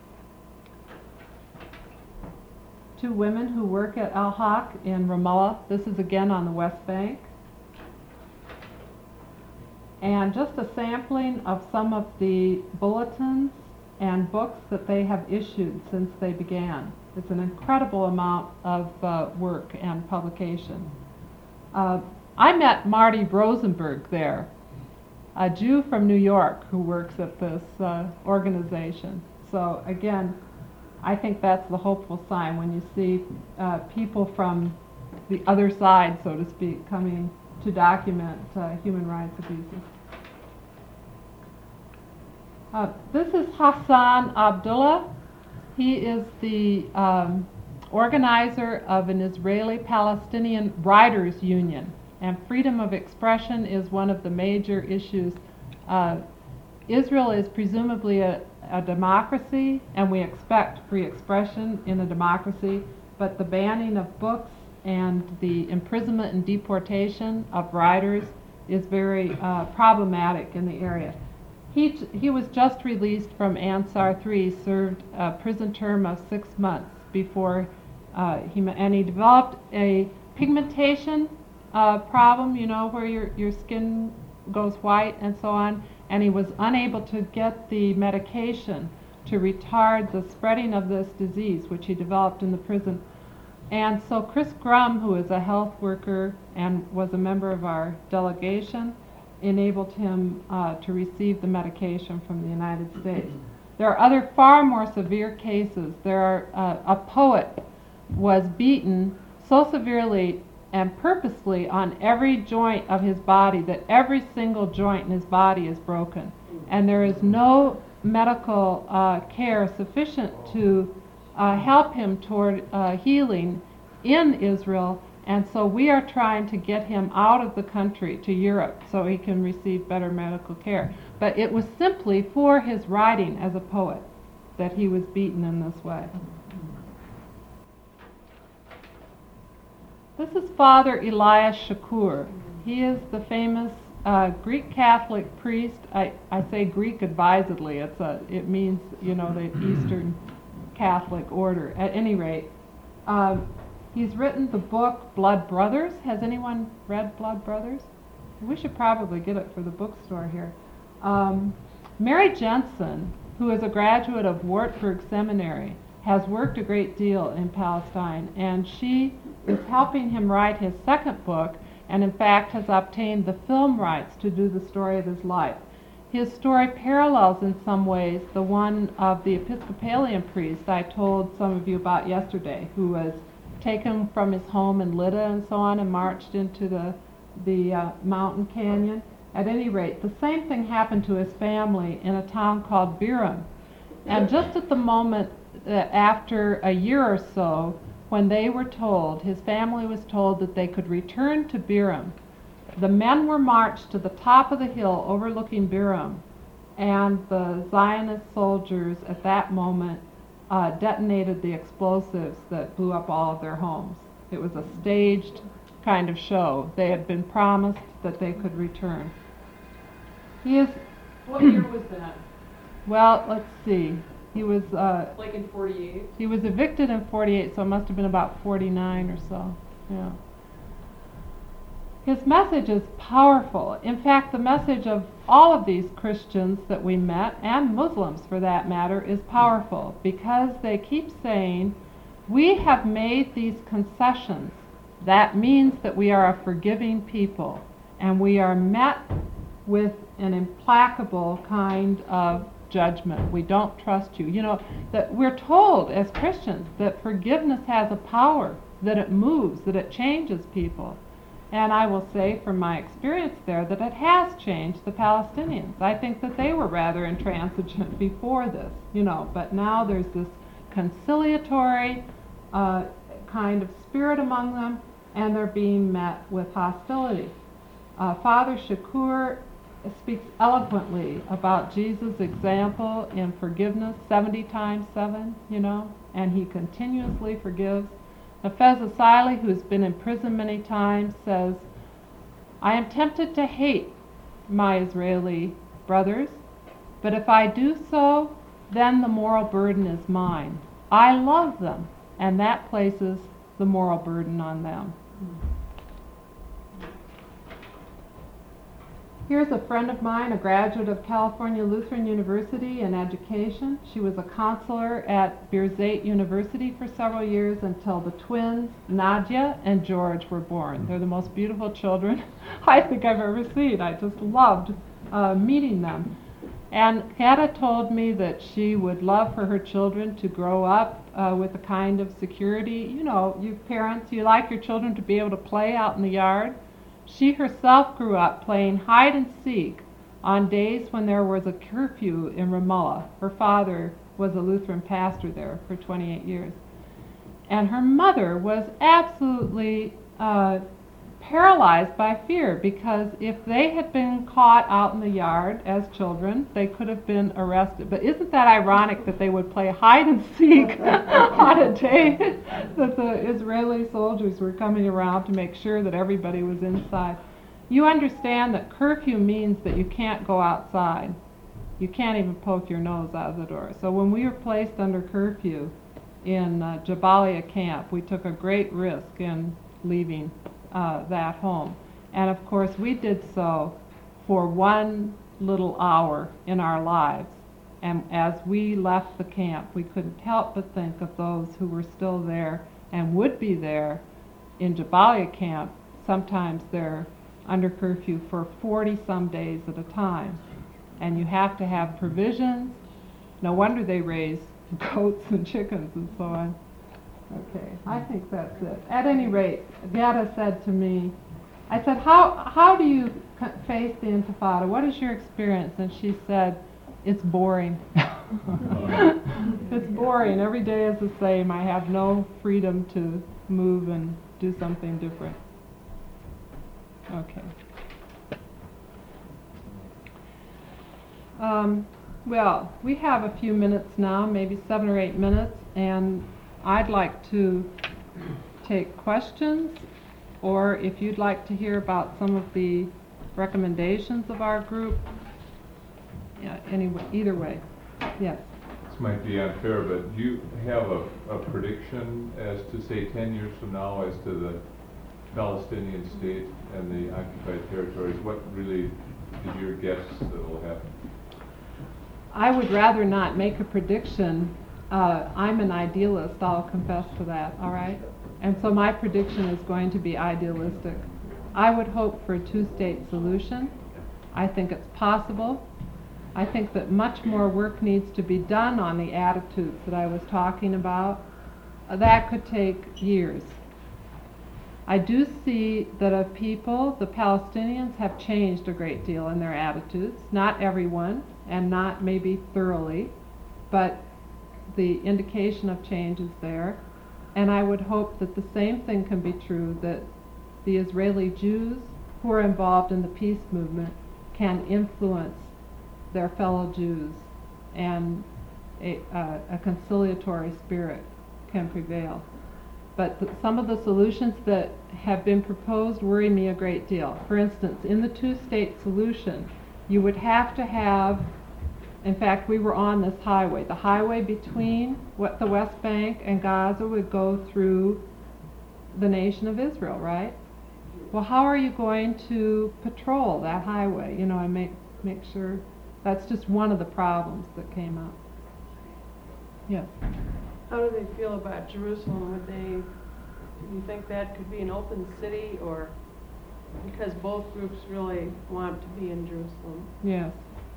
Two women who work at Al-Haq in Ramallah. This is again on the West Bank. And just a sampling of some of the bulletins and books that they have issued since they began. It's an incredible amount of uh, work and publication. Uh, I met Marty Rosenberg there, a Jew from New York who works at this uh, organization. So again, I think that's the hopeful sign when you see uh, people from the other side, so to speak, coming to document uh, human rights abuses. Uh, this is Hassan Abdullah. He is the um, organizer of an Israeli-Palestinian Writers Union, and freedom of expression is one of the major issues. Uh, Israel is presumably a, a democracy, and we expect free expression in a democracy, but the banning of books and the imprisonment and deportation of writers is very uh, problematic in the area. He, he was just released from Ansar three, served a prison term of six months before uh, he, and he developed a pigmentation uh, problem, you know, where your, your skin goes white and so on, and he was unable to get the medication to retard the spreading of this disease, which he developed in the prison. And so Chris Grum, who is a health worker and was a member of our delegation, enabled him uh, to receive the medication from the United States. There are other far more severe cases. There are uh, a poet was beaten so severely and purposely on every joint of his body that every single joint in his body is broken, and there is no medical uh, care sufficient to uh, help him toward uh, healing in Israel. And so we are trying to get him out of the country to Europe so he can receive better medical care. But it was simply for his writing as a poet that he was beaten in this way. This is Father Elias Shakur. He is the famous uh, Greek Catholic priest. I, I say Greek advisedly. It's a, it means, you know, the Eastern Catholic order. At any rate, um, he's written the book Blood Brothers. Has anyone read Blood Brothers? We should probably get it for the bookstore here. Um, Mary Jensen, who is a graduate of Wartburg Seminary, has worked a great deal in Palestine, and she is helping him write his second book, and in fact has obtained the film rights to do the story of his life. His story parallels in some ways the one of the Episcopalian priest I told some of you about yesterday, who was taken from his home in Lydda and so on and marched into the, the uh, mountain canyon. At any rate, the same thing happened to his family in a town called Biram. And just at the moment, uh, after a year or so, when they were told, his family was told that they could return to Biram, the men were marched to the top of the hill overlooking Biram, and the Zionist soldiers at that moment uh, detonated the explosives that blew up all of their homes. It was a staged kind of show. They had been promised that they could return. He is...
What year was that?
Well, let's see. He was... Uh,
Like in forty-eight?
He was evicted in forty-eight, so it must have been about forty-nine or so. Yeah. His message is powerful. In fact, the message of all of these Christians that we met, and Muslims for that matter, is powerful because they keep saying, we have made these concessions. That means that we are a forgiving people, and we are met with an implacable kind of judgment. We don't trust you. You know, that we're told as Christians that forgiveness has a power, that it moves, that it changes people. And I will say from my experience there that it has changed the Palestinians. I think that they were rather intransigent before this, you know, but now there's this conciliatory uh, kind of spirit among them, and they're being met with hostility. Uh, Father Shakur speaks eloquently about Jesus' example in forgiveness, seventy times seven, you know, and he continuously forgives. Nafez Asili, who's been in prison many times, says, I am tempted to hate my Israeli brothers, but if I do so, then the moral burden is mine. I love them, and that places the moral burden on them. Here's a friend of mine, a graduate of California Lutheran University in education. She was a counselor at Birzeit University for several years until the twins, Nadia and George, were born. They're the most beautiful children I think I've ever seen. I just loved uh, meeting them. And Hedda told me that she would love for her children to grow up uh, with a kind of security. You know, you parents, you like your children to be able to play out in the yard. She herself grew up playing hide and seek on days when there was a curfew in Ramallah. Her father was a Lutheran pastor there for twenty-eight years. And her mother was absolutely uh, paralyzed by fear, because if they had been caught out in the yard as children, they could have been arrested. But isn't that ironic that they would play hide and seek on a day that the Israeli soldiers were coming around to make sure that everybody was inside? You understand that curfew means that you can't go outside. You can't even poke your nose out of the door. So when we were placed under curfew in uh, Jabalia camp, we took a great risk in leaving Uh, that home. And of course we did so for one little hour in our lives. And as we left the camp, we couldn't help but think of those who were still there and would be there in Jabalia camp. Sometimes they're under curfew for forty some days at a time. And you have to have provisions. No wonder they raise goats and chickens and so on. Okay, I think that's it. At any rate, Gerda said to me, I said, how how do you c- face the Intifada? What is your experience? And she said, it's boring. It's boring. Every day is the same. I have no freedom to move and do something different. Okay. Um, well, we have a few minutes now, maybe seven or eight minutes, and I'd like to take questions, or if you'd like to hear about some of the recommendations of our group. Yeah, anyway, either way. Yes.
This might be unfair, but do you have a, a prediction as to, say, ten years from now as to the Palestinian state and the occupied territories? What really is your guess that will happen?
I would rather not make a prediction. Uh, I'm an idealist, I'll confess to that, all right? And so my prediction is going to be idealistic. I would hope for a two-state solution. I think it's possible. I think that much more work needs to be done on the attitudes that I was talking about. Uh, that could take years. I do see that of people, the Palestinians have changed a great deal in their attitudes. Not everyone, and not maybe thoroughly, but the indication of change is there. And I would hope that the same thing can be true, that the Israeli Jews who are involved in the peace movement can influence their fellow Jews, and a, uh, a conciliatory spirit can prevail. But th- some of the solutions that have been proposed worry me a great deal. For instance, in the two-state solution, you would have to have, in fact, we were on this highway. The highway between what the West Bank and Gaza would go through the nation of Israel, right? Well, how are you going to patrol that highway, you know, and make make sure? That's just one of the problems that came up. Yes.
How do they feel about Jerusalem? Would they, do you think that could be an open city, or because both groups really want to be in Jerusalem?
Yes.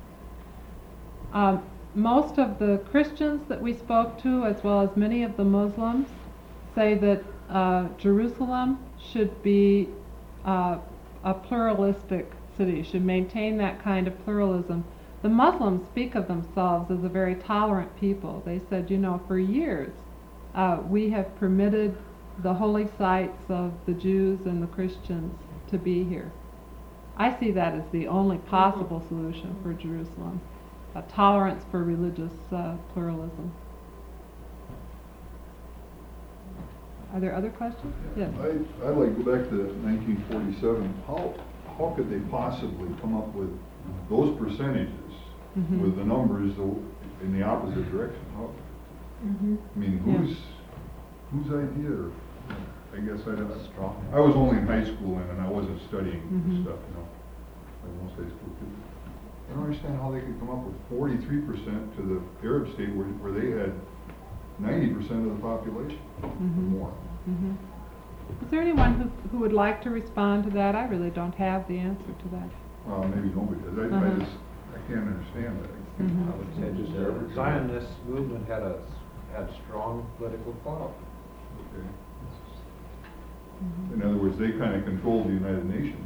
Um, most of the Christians that we spoke to, as well as many of the Muslims, say that uh, Jerusalem should be uh, a pluralistic city, should maintain that kind of pluralism. The Muslims speak of themselves as a very tolerant people. They said, you know, for years uh, we have permitted the holy sites of the Jews and the Christians to be here. I see that as the only possible solution for Jerusalem, a tolerance for religious uh, pluralism. Are there other questions? Yes.
I, I'd like to go back to nineteen forty-seven. How, how could they possibly come up with those percentages
Mhm.
with the numbers tho- in the opposite direction? How,
Mhm.
I mean,
Yeah.
whose, whose idea, or, I guess I don't, I was only in high school then, and I wasn't studying
Mhm.
stuff, you know, like most high school kids. I don't understand how they could come up with forty-three percent to the Arab state where, where they had ninety percent of the population or
Mhm.
more.
Mhm. Is there anyone who, who would like to respond to that? I really don't have the answer to that.
Well, maybe nobody does. I,
Uh-huh.
I just, I can't understand that.
Mhm.
I would say just the Zionist movement had a, had strong political following.
Okay.
Mhm.
In other words, they kind of control the United Nations.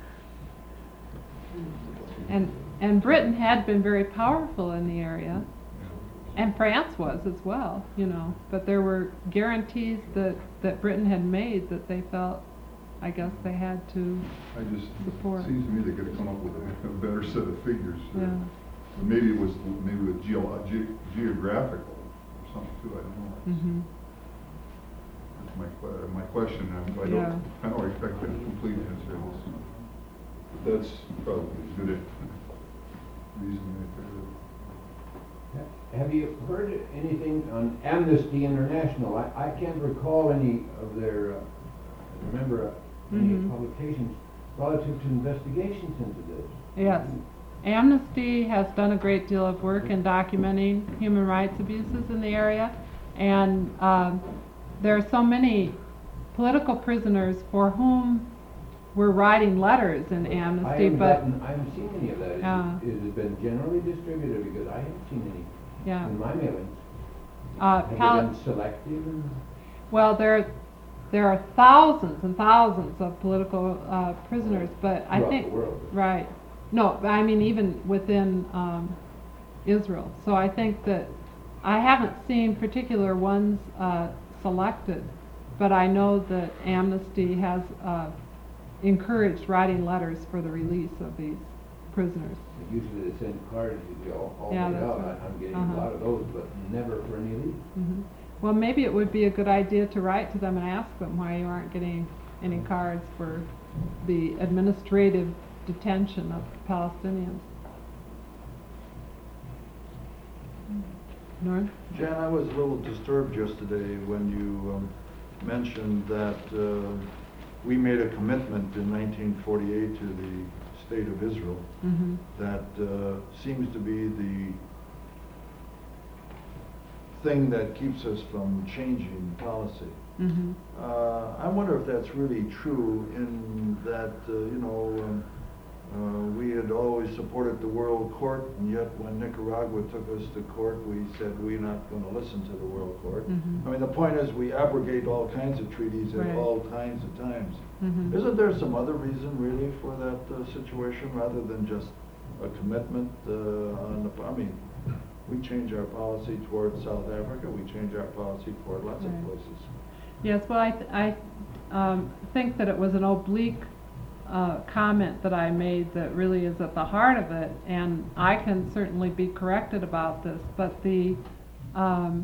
And and Britain had been very powerful in the area, and France was as well, you know. But there were guarantees that, that Britain had made that they felt, I guess, they had to
I just,
support.
it seems to me they could have come up with a, a better set of figures. uh,
Yeah.
But maybe it was, maybe it was geo, ge- geographical or something too, I don't know.
Mhm.
That's my, que- my question, and I
Yeah.
don't, I don't expect a complete answer. to this. But that's probably as good a reason right there.
Have you heard anything on Amnesty International? I, I can't recall any of their, uh, remember uh, any
Mhm.
publications relative to investigations into this.
Yes. Amnesty has done a great deal of work in documenting human rights abuses in the area, and um, there are so many political prisoners for whom we're writing letters in
I
Amnesty,
haven't
but
gotten, I haven't seen any of that. Is
Uh,
it, has it been generally distributed? Because I haven't seen any
yeah.
in my mailings.
Uh,
Have
Pal-
they been selective? And
Well, there, there are thousands and thousands of political uh, prisoners, but I
Throughout
think
the world.
right. No, I mean even within um, Israel. So I think that I haven't seen particular ones uh, selected, but I know that Amnesty has uh, encouraged writing letters for the release of these prisoners.
usually they send cards, you all, all
Yeah,
made
that's
out.
right.
I- I'm getting
Uh-huh.
a lot of those, but never for any of these.
hmm Well, maybe it would be a good idea to write to them and ask them why you aren't getting any cards for the administrative detention of Palestinians. Norm?
Jan, I was a little disturbed yesterday when you um, mentioned that uh, we made a commitment in nineteen forty-eight to the State of Israel
Mm-hmm.
that uh, seems to be the thing that keeps us from changing policy.
Mm-hmm.
Uh, I wonder if that's really true in that, uh, you know, um, uh, we had always supported the World Court, and yet when Nicaragua took us to court, we said we're not going to listen to the World Court.
Mhm.
I mean, the point is we abrogate all kinds of treaties at
Right.
all kinds of times.
Mhm.
Isn't there some other reason really for that uh, situation rather than just a commitment uh, on the, I mean, we change our policy towards South Africa, we change our policy toward lots
Right.
of places.
Yes, well, I, th- I um, think that it was an oblique uh, comment that I made that really is at the heart of it, and I can certainly be corrected about this, but the um,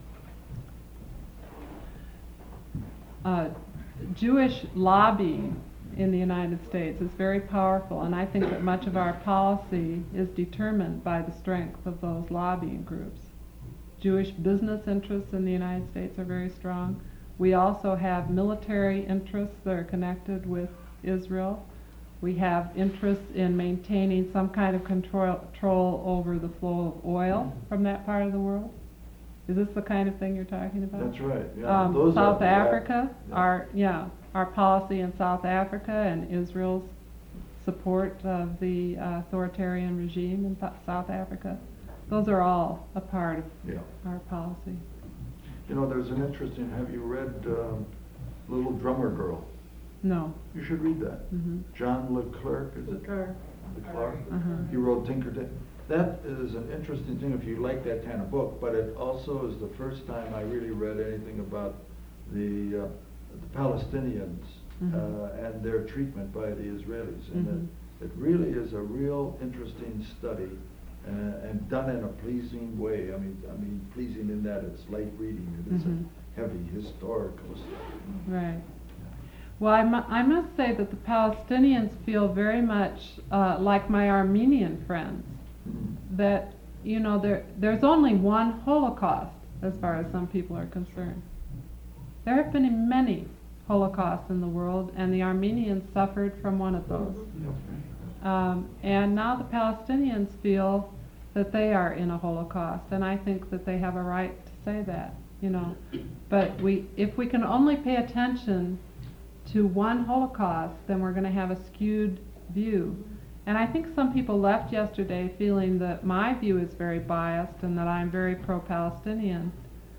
uh, Jewish lobbying in the United States is very powerful, and I think that much of our policy is determined by the strength of those lobbying groups. Jewish business interests in the United States are very strong. We also have military interests that are connected with Israel. We have interests in maintaining some kind of control, control over the flow of oil from that part of the world. Is this the kind of thing you're talking about?
That's right, yeah.
Um,
Those are
South
the-
Africa,
yeah.
our, yeah, our policy in South Africa and Israel's support of the uh, authoritarian regime in Th- South Africa. Those are all a part of
Yeah.
our policy.
You know, there's an interesting, have you read um, Little Drummer Girl?
No.
You should read that.
Mhm.
John Leclerc, is it?
Leclerc.
Leclerc?
Uh-huh.
He wrote Tinker Tailor. that is an interesting thing if you like that kind of book, but it also is the first time I really read anything about the, uh, the Palestinians
Mhm.
uh, and their treatment by the Israelis. And
Mhm.
it, it really is a real interesting study uh, and done in a pleasing way. I mean, I mean, pleasing in that it's light reading. It isn't
Mhm.
heavy historical stuff.
Right. Well, I, mu- I must say that the Palestinians feel very much uh, like my Armenian friends, that, you know, there there's only one Holocaust as far as some people are concerned. There have been many Holocausts in the world, and the Armenians suffered from one of those. Um, and now the Palestinians feel that they are in a Holocaust, and I think that they have a right to say that, you know. But we, if we can only pay attention to one Holocaust, then we're going to have a skewed view. And I think some people left yesterday feeling that my view is very biased and that I'm very pro-Palestinian.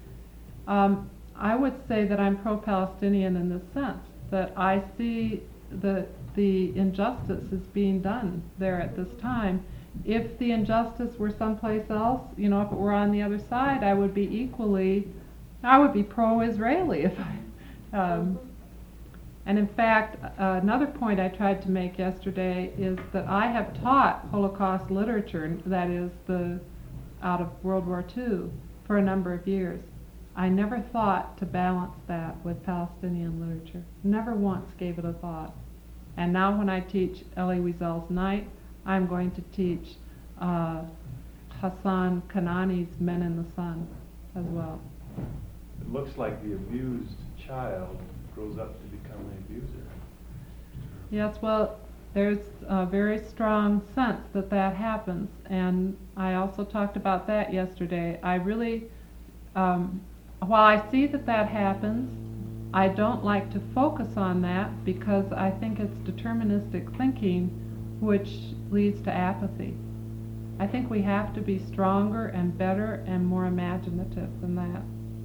Um, I would say that I'm pro-Palestinian in the sense that I see the the injustice is being done there at this time. If the injustice were someplace else, you know, if it were on the other side, I would be equally, I would be pro-Israeli if I. Um, And in fact, uh, another point I tried to make yesterday is that I have taught Holocaust literature, that is the out of World War Two, for a number of years. I never thought to balance that with Palestinian literature. Never once gave it a thought. And now when I teach Elie Wiesel's Night, I'm going to teach uh, Hassan Kanani's Men in the Sun as well.
It looks like the abused child grows up to become the abuser.
Yes, well, there's a very strong sense that that happens, and I also talked about that yesterday. I really, um, while I see that that happens, I don't like to focus on that because I think it's deterministic thinking which leads to apathy. I think we have to be stronger and better and more imaginative than that.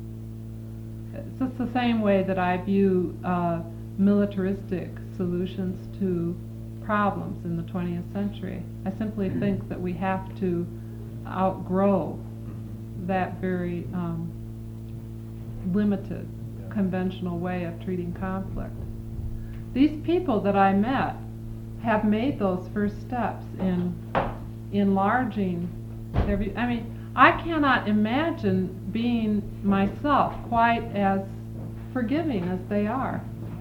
It's just the same way that I view uh, militaristic solutions to problems in the twentieth century. I simply think that we have to outgrow that very um, limited, conventional way of treating conflict. These people that I met have made those first steps in enlarging their view. I mean, I cannot imagine being myself quite as forgiving as they are.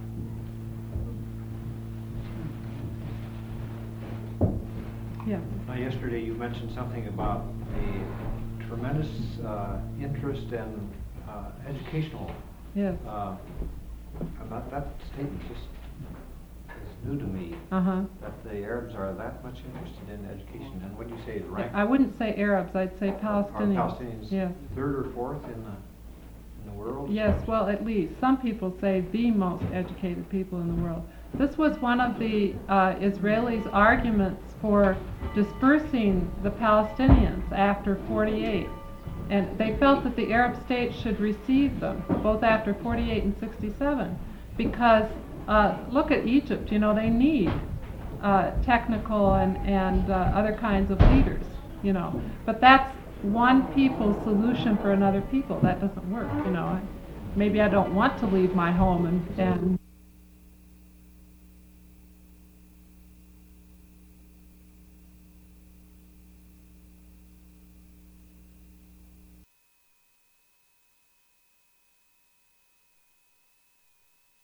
Yeah.
Now, yesterday you mentioned something about the tremendous uh, interest in uh, educational.
Yes.
Uh, about that statement just is new to me.
Uh-huh.
That the Arabs are that much interested in education, and what do you say is ranked?
I wouldn't say Arabs, I'd say Palestinians.
Are Palestinians
Yes.
third or fourth in the in the world?
Yes, well, at least. Some people say the most educated people in the world. This was one of the uh, Israelis' arguments for dispersing the Palestinians after forty-eight. And they felt that the Arab states should receive them, both after forty-eight and sixty-seven. Because, uh, look at Egypt, you know, they need uh, technical and, and uh, other kinds of leaders, you know. But that's one people's solution for another people. That doesn't work, you know. Maybe I don't want to leave my home and, and